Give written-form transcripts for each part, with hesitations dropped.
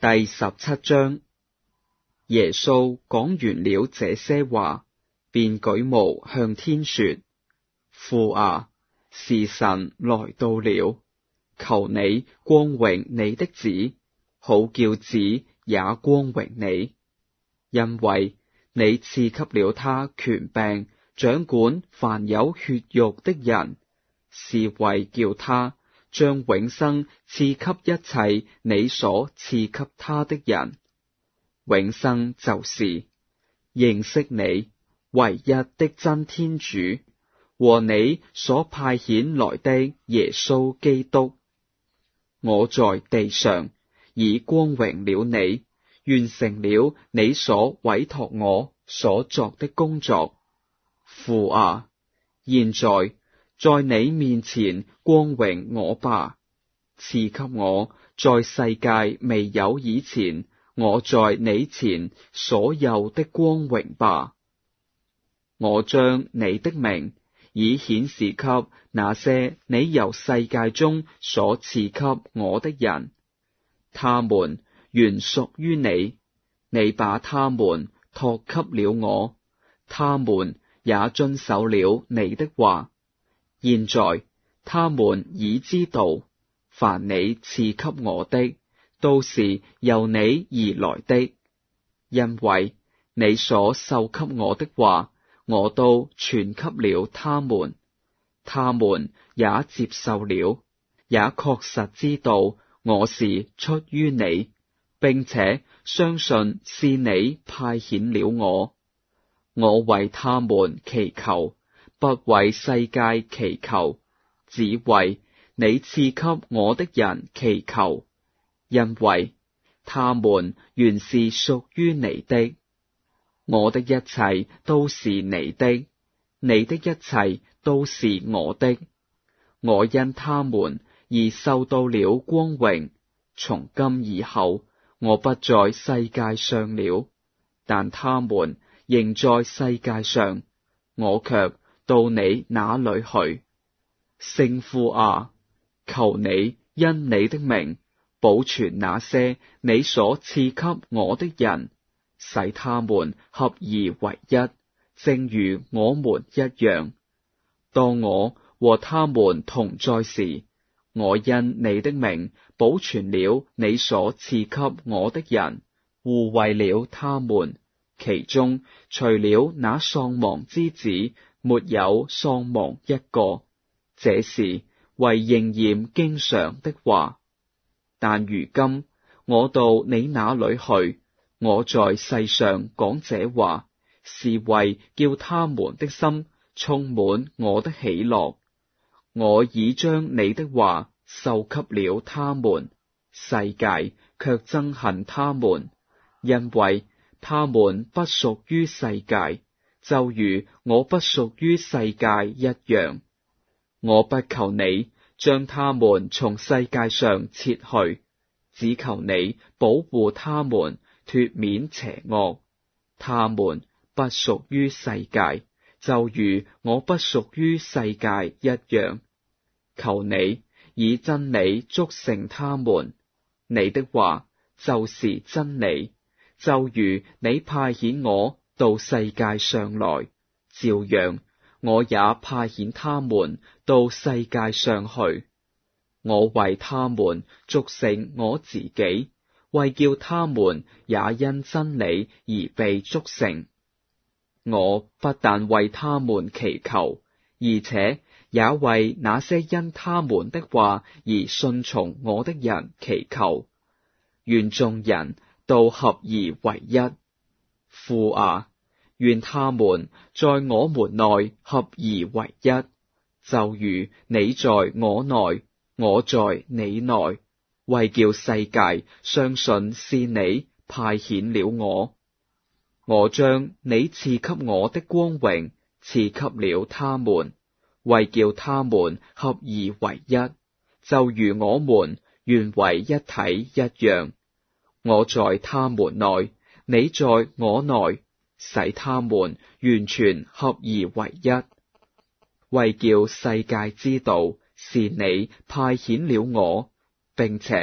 第17章。耶穌講完了這些話，便舉目向天說：父啊，時辰來到了，求你光榮你的子，好叫子也光榮你，因為你賜給了他權柄，掌管凡有血肉的人，是為叫他將永生賜給一切你所賜給他的人。永生就是認識你唯一的真天主，和你所派遣來的耶穌基督。我在地上已光榮了你，完成了你所委託我所作的工作。父啊，現在你面前光榮我吧，賜給我在世界未有以前，我在你前所有的光榮吧。我將你的名已顯示給那些你由世界中所賜給我的人，他們原屬於你，你把他們託給了我，他們也遵守了你的話。現在他們已知道，凡你賜給我的，都是由你而來的，因為你所授給我的話，我都傳給了他們，他們也接受了，也確實知道我是出於你，並且相信是你派遣了我。我為他們祈求，不為世界祈求，只為你賜給我的人祈求，因為他們原是屬於你的。我的一切都是你的，你的一切都是我的。我因他們而受到了光榮。從今以後，我不在世界上了，但他們仍在世界上，我卻到你那裏去。聖父啊，求你因你的名保存那些你所賜給我的人，使他們合而為一，正如我們一樣。當我和他們同在時，我因你的名保存了你所賜給我的人，護衛了他們，其中除了那喪亡之子，沒有喪亡一個。這是為應驗經上的話。但如今我到你那裏去，我在世上講這話，是為叫他們的心充滿我的喜樂。我已將你的話授給了他們，世界卻憎恨他們，因為他們不屬於世界，就如我不屬於世界一樣。我不求你將他們從世界上撤去，只求你保護他們脫免邪惡。他們不屬於世界，就如我不屬於世界一樣。求你以真理祝聖他們，你的話就是真理，就如你派遣我到世界上來，照樣我也派遣他們到世界上去。我為他們祝聖我自己，為叫他們也因真理而被祝聖。我不但為他們祈求，而且也為那些因他們的話而順從我的人祈求，願眾人都合而為一。父啊，願他們在我們內合而為一，就如你在我內，我在你內，為叫世界相信是你派遣了我。我將你賜給我的光榮賜給了他們，為叫他們合而為一，就如我們原為一體一樣。我在他們內，你在我內，使他們完全合而為一，為叫世界知道是你派遣了我，並且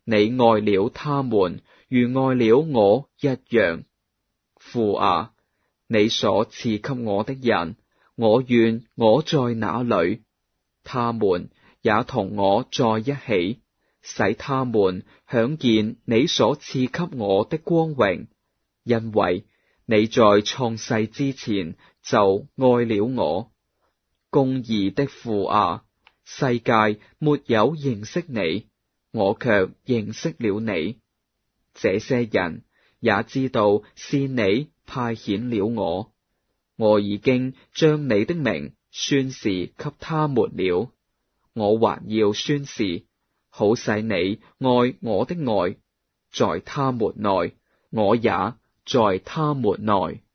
你愛了他們，如愛了我一樣。父啊，你所賜給我的人，我願我在那裏，他們也同我在一起，使他們享見你所賜給我的光榮，因為你在創世之前就愛了我。公義的父啊，世界沒有認識你，我卻認識了你。這些人也知道是你派遣了我。我已經將你的名宣示給他們了，我還要宣示，好使你愛我的愛在他們內，我也在他們內。